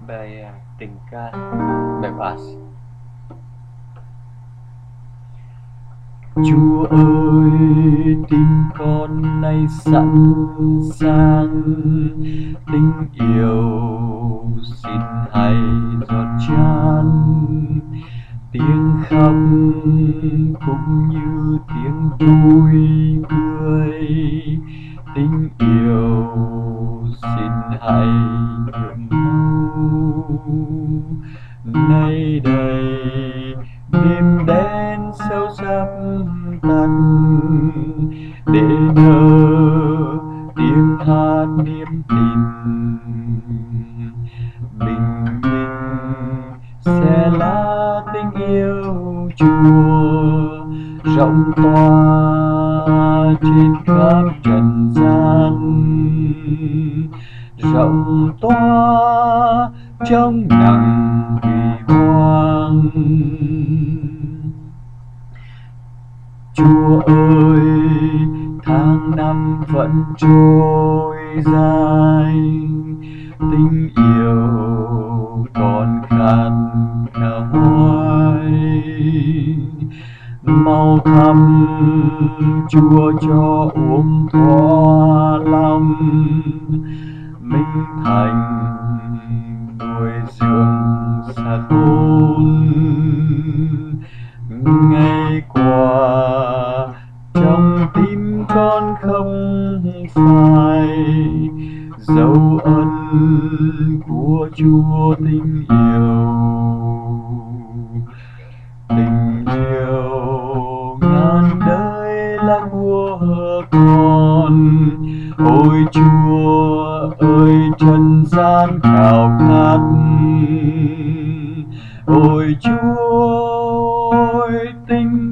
Bài tình ca bebas. Chúa ơi, tim con nay sẵn sàng, tình yêu xin hãy giọt tràn. Tiếng khóc cũng như tiếng vui cười, tình yêu xin hãy nhuộm màu. Nay đây đêm đen sâu sắc tắt, để nhớ tiếng hát niềm tin. Bình minh sẽ là tình yêu Chúa rộng tỏa trên khắp trần gian, rộng tỏa trong nắng huy hoàng. Chúa ơi, tháng năm vẫn trôi dài, tình yêu còn khát khao hoài. Mau thăm Chúa cho ôm thỏa lòng, mình thành nuôi dưỡng xác hồn. Ngày qua trong tim con không phải dấu ân của Chúa. Tình yêu ngàn đời là của con. Ôi Chúa ơi, trần gian khao khát, ôi Chúa ơi, tình